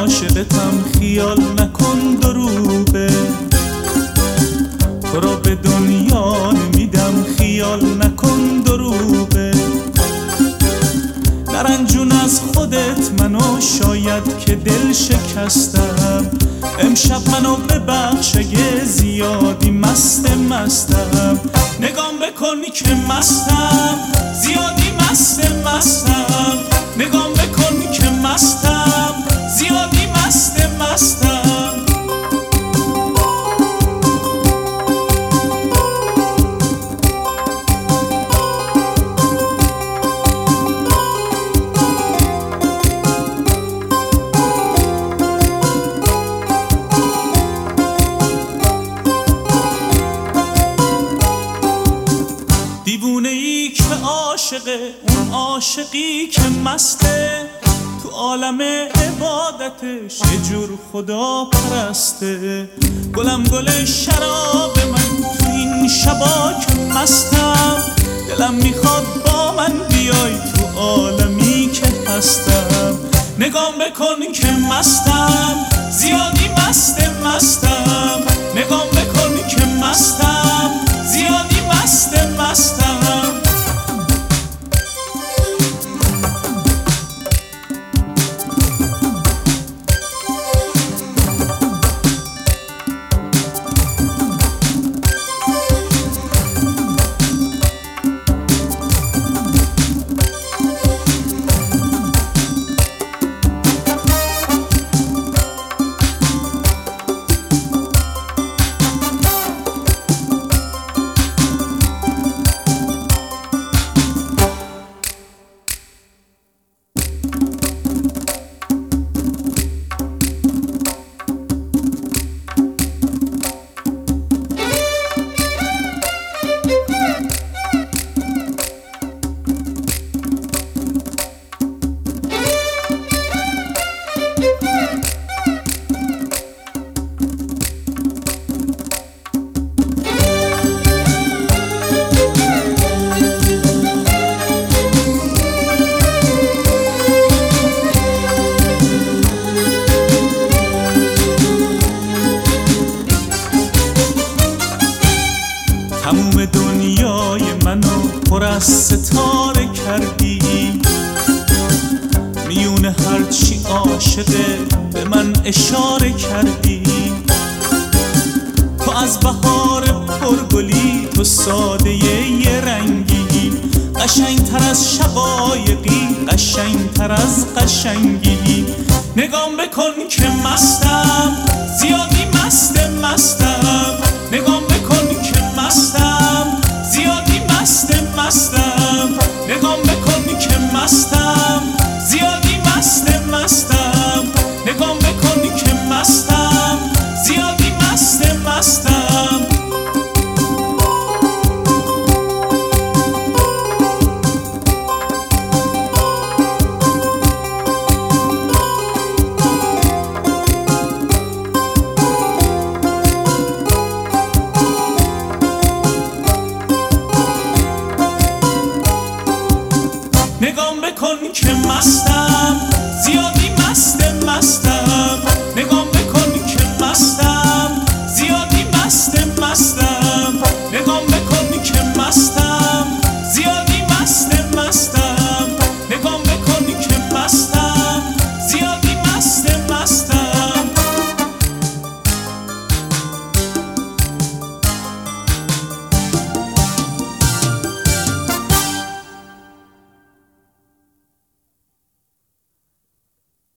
عاشقتم خیال نکن دروغه، تو را به دنیا نمیدم خیال نکن دروغه. نرنجون از خودت منو شاید که دل شکستم، امشب منو ببخش اگه زیادی مستم. نگام بکنی که مستم، زیادی مستم. نگام بکنی که مستم، زیادی مستم. دیوونه ای که عاشقه، اون عاشقی که مسته، تو عالم عبادتش یه جور خدا پرسته. گلم گل شراب من تو این شبا که مستم، دلم میخواد با من بیای تو عالمی که هستم. نگام بکن که مستم، زیادی مستم. نگام بکن که مستم، زیادی مستم. تموم دنیای منو پر از ستاره کردی، میون هرچی عاشقه به من اشاره کردی. تو از بهار پرگلی، تو ساده یه رنگی، قشنگتر از شقایقی، قشنگتر از قشنگی. نگام بکن که مستم، زیادی مستم. نگام بکن که مستم، زیادی مستم. نگام بکن که مستم، زیادی مستم. نگام بکن که مستم، زیادی مستم. نگام بکن که مستم، زیادی مستم. نگام